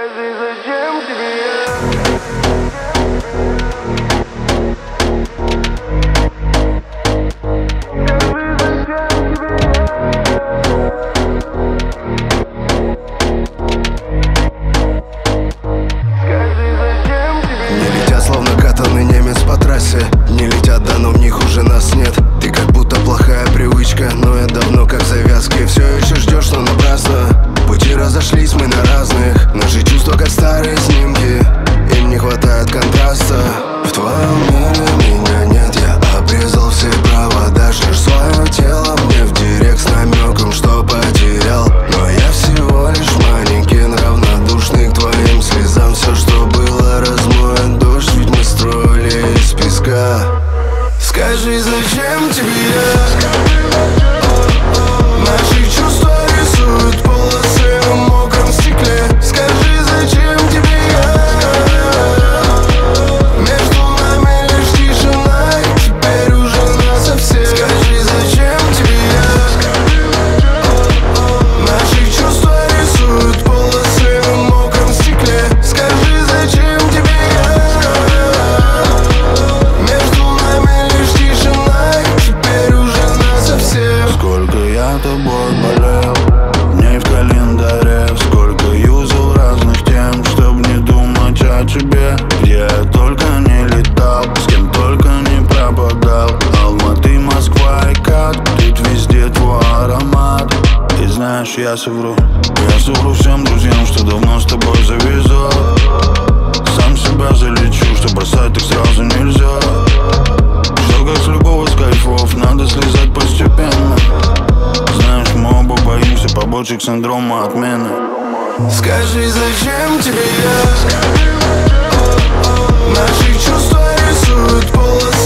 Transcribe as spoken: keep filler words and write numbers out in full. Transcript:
Скажи, зачем тебе я? Не летят, словно катанный немец по трассе. Не летят, да, но в них уже нас нет. Ты как будто плохая привычка, но я давно как завязки. Все еще ждешь, но напрасно. Пути разошлись, мы на разных. Наши чувства как старые снимки, им не хватает контраста. В твоем мире меня нет, я обрезал все провода. Шлешь свое тело мне в директ с намеком, что потерял. Но я всего лишь манекен, равнодушный к твоим слезам. Все, что было, размоет дождь, ведь мы строили из песка. Скажи, зачем тебе я? Наши чувства рисуют полосы на мокром стекле. Скажи, зачем тебе я? Между нами лишь тишина, и теперь уже насовсем. Скажи, зачем тебе я? Наши чувства рисуют полосы на мокром стекле. Скажи, зачем тебе я? Между нами лишь тишина, и теперь уже насовсем. Сколько я тобой болел, дней в календаре. Сколько юзал разных тем, чтоб не думать о тебе. Где я только не летал, с кем только не пропадал. Алматы, Москва и Кат, тут везде твой аромат. И знаешь, я совру, я совру всем друзьям, что давно с тобой завязал. Сам себя залечу, что бросать так сразу нельзя. Что как с любого с кайфов, надо слезать постепенно. Знаешь, мы оба боимся побочек синдрома отмены. Скажи, зачем тебе я? Наши чувства рисуют полосы